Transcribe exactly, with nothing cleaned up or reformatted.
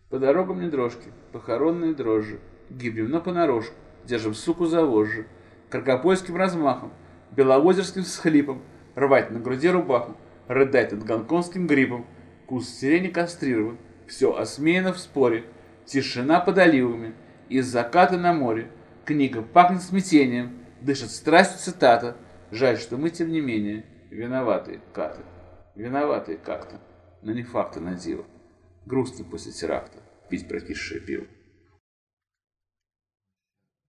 По дорогам не дрожки, похоронные дрожжи. Гибнем, но понарошку, держим суку за вожжи. Каргопольским размахом, беловозерским всхлипом, рвать на груди рубаху, рыдать над гонконгским гриппом. Куст сирени кастрирован, все осмеяно в споре. Тишина под оливами, из заката на море. Книга пахнет смятением, дышит страстью цитата. Жаль, что мы, тем не менее, виноватые каты. Виноватые как-то, но не факты на диво. Грустно после теракта пить прокисшее пиво.